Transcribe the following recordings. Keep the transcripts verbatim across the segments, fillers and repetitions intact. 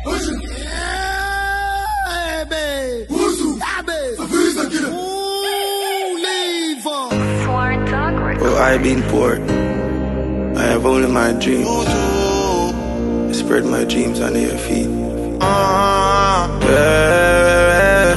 Oh, I've been poor. I have only my dreams. I spread my dreams under your feet. Yeah,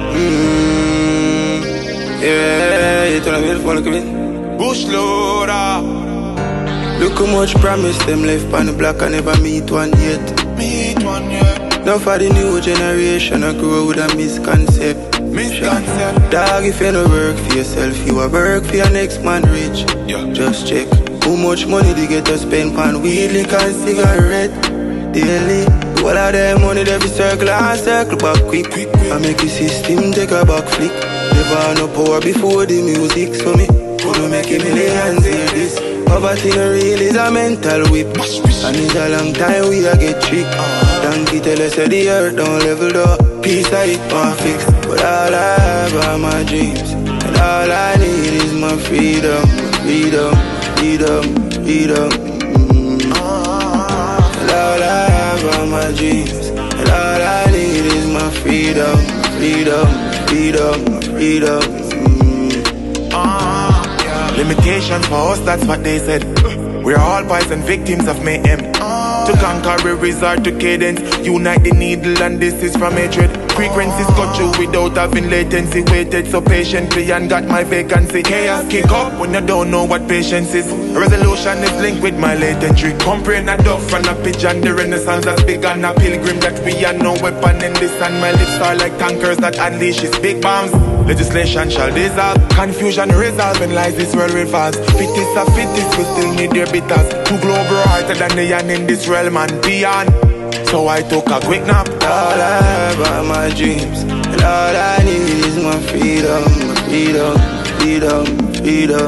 mm, yeah. You tell me if you wanna come in. Bush loader. Look how much promise them left on the block. I never meet one yet. Meet one yet. Now for the new generation, I grow with a misconcept. Misconcept. Dog, if you no work for yourself, you a work for your next man rich. Yeah. Just check how much money they get to spend on weed, liquor and cigarette daily. All of them money they be circle and circle back quick. quick, quick. I make the system take a back flick. Never had no power before the music, so me couldn't make a millions hear this. Poverty no real is a mental whip, and it's a long time we a get tricked. Donkey tell us that the earth don't level up. Peace I it want fix, but all I have are my dreams, and all I need is my freedom, freedom, freedom, freedom. Mm. And all I have are my dreams, and all I need is my freedom, freedom, freedom, freedom. Mm. Uh, yeah. Limitations for us, that's what they said. We're all poison victims of mayhem. To conquer we resort to cadence. Unite the needle and this is from hatred. Frequencies cut through without having latency. Waited so patiently and got my vacancy. Chaos kick up when you don't know what patience is. Resolution is linked with my latentry. Comprehend a dove and a pigeon. The renaissance that's big and a pilgrim that we are no weapon in this. And my lips are like tankers that unleashes big bombs. Legislation shall dissolve. Confusion resolve when lies this world revolves. Fittest of fittest, we still need their bitters. Two global harder than the yan in this realm and beyond. So I took a quick nap. All I have are my dreams, and all I need is my freedom, my freedom, freedom, freedom.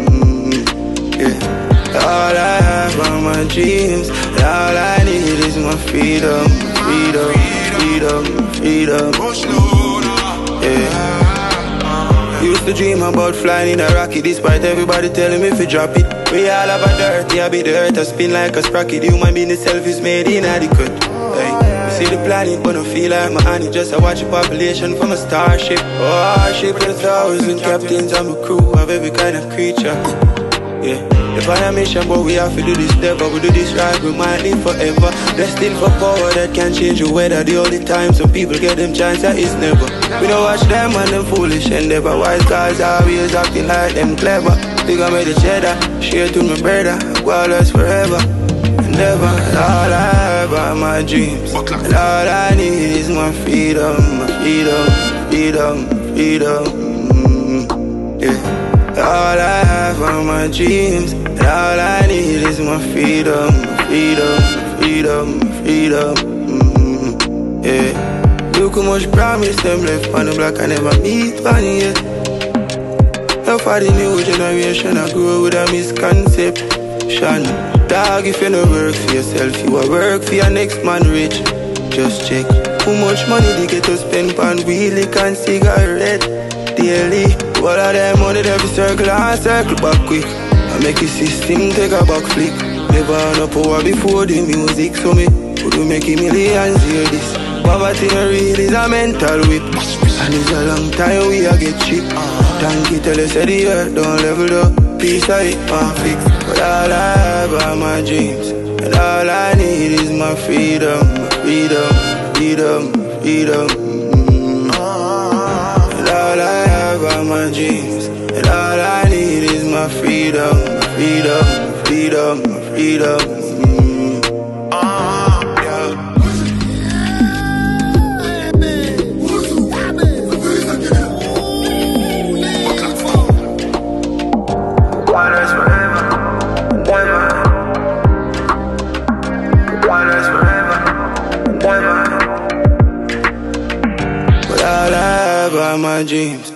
Mm, yeah. All I have are my dreams, and all I need is my freedom, freedom, freedom, freedom. Mm, yeah. Used to dream about flying in a rocket, despite everybody telling me to drop it. We all have a dirty habit, the earth a spin like a sprocket. Human being itself is made inadequate. Hey, see the planet, but I feel like my honey. Just I watch the population from a starship. Oh, ship with a thousand captains and the crew of every kind of creature. Yeah, if on a mission, but we have to do this never. We do this right, we might live forever. Destined for power that can change the weather. The only time some people get them chance that is never. We don't watch them and them foolish endeavor. Wise guys always acting like them clever. Think I made the cheddar, share to my brother. Wireless forever, never. All I have are my dreams, and all I need is my freedom, my freedom, freedom, freedom. Mm, yeah. All I have are my dreams, and all I need is my freedom, freedom, freedom, freedom. Mm, yeah. Look how much promise them left on the block. I never meet one yet. Now for the new generation, I grow with a misconception. Dog, if you no work for yourself, you a work for your next man rich. Just check how much money they get to spend on weed, liquor and cigarette daily. All of them money they be circle and circle back quick. I make the system take a back flick. Never had no power before the music, so me could make a millions hear this. Poverty no real is a mental whip, and it's a long time we a get cheap. Donkey tell us that the earth don't level up. Peace I it want fix, but all I have are my dreams, and all I need is my freedom, my freedom, freedom, freedom. Mm. And all I have are my dreams, and all I need is my freedom, my freedom, my freedom, my freedom. Mm. Wireless forever, never. Wireless forever, never. But all I have are my dreams.